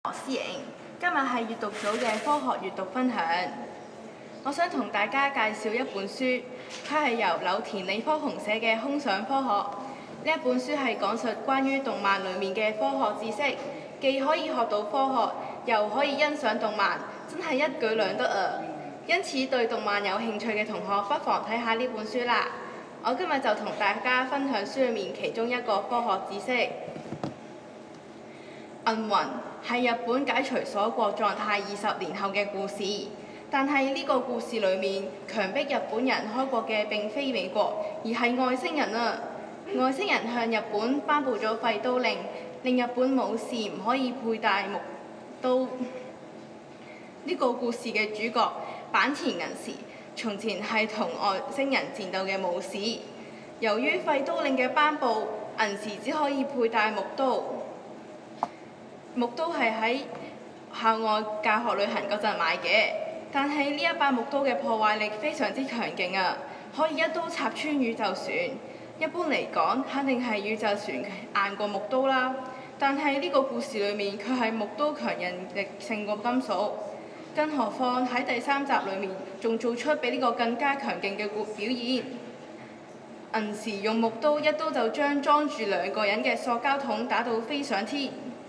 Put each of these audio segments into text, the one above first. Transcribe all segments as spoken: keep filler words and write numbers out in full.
思瑩，今日係閱讀組嘅科學閱讀分享。我想同大家介紹一本書，佢係由柳田理科雄寫嘅《空想科學》。呢一本書係講述關於動漫裡面嘅科學知識，既可以學到科學，又可以欣賞動漫，真係一舉兩得啊！因此對動漫有興趣嘅同學，不妨睇下呢本書啦。我今日就同大家分享書裡面其中一個科學知識。銀魂係日本解除鎖國狀態二十年後嘅故事，但係呢個故事裡面強迫日本人開國嘅並非美國，而係外星人啊！外星人向日本頒布咗廢刀令，令日本武士唔可以佩戴木刀。呢、這個故事嘅主角坂田銀時，從前係同外星人戰鬥嘅武士。由於廢刀令嘅頒布，銀時只可以佩戴木刀。木刀係喺校外教學旅行嗰陣買嘅，但係呢一把木刀嘅破壞力非常之強勁啊，可以一刀插穿宇宙船。一般嚟講，肯定係宇宙船硬過木刀啦。但係呢個故事裡面，佢係木刀強韌力勝過金屬。更何況喺第三集裡面，仲做出比呢個更加強勁嘅表現。銀時用木刀一刀就將裝住兩個人嘅塑膠桶打到飛上天。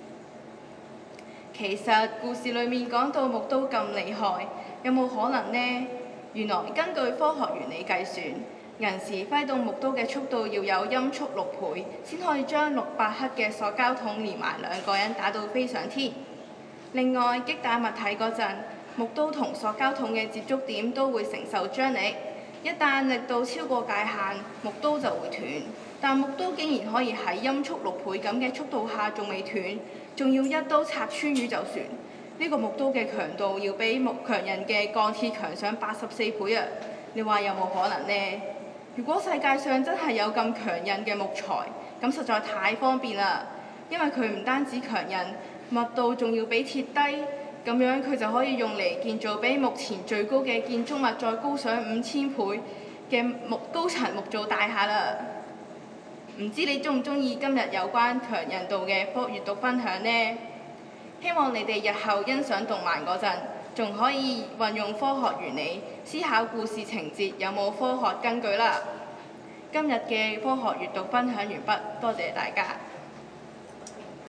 其實故事裡面講到木刀咁厲害，有冇可能呢？原來根據科學原理計算，銀時揮動木刀嘅速度要有音速六倍，先可以將六百克嘅塑膠桶連埋兩個人打到飛上天。另外，擊打物體嗰陣，木刀同塑膠桶嘅接觸點都會承受張力，一旦力度超過界限，木刀就會斷。但木刀竟然可以喺音速六倍咁嘅速度下仲未斷，仲要一刀插穿宇宙船。呢、這個木刀嘅強度要比木強韌嘅鋼鐵強上八十四倍啊！你話有冇可能呢？如果世界上真係有咁強韌嘅木材，咁實在太方便啦，因為佢唔單止強韌，密度仲要比鐵低，咁樣佢就可以用嚟建造比目前最高嘅建築物再高上五千倍嘅木高層木造大廈啦。唔知你中唔中意今日有關強韌度嘅科閱讀分享呢？希望你哋日後欣賞動漫嗰陣，仲可以運用科學原理思考故事情節有冇科學根據啦。今日嘅科學閱讀分享完畢，多謝大家。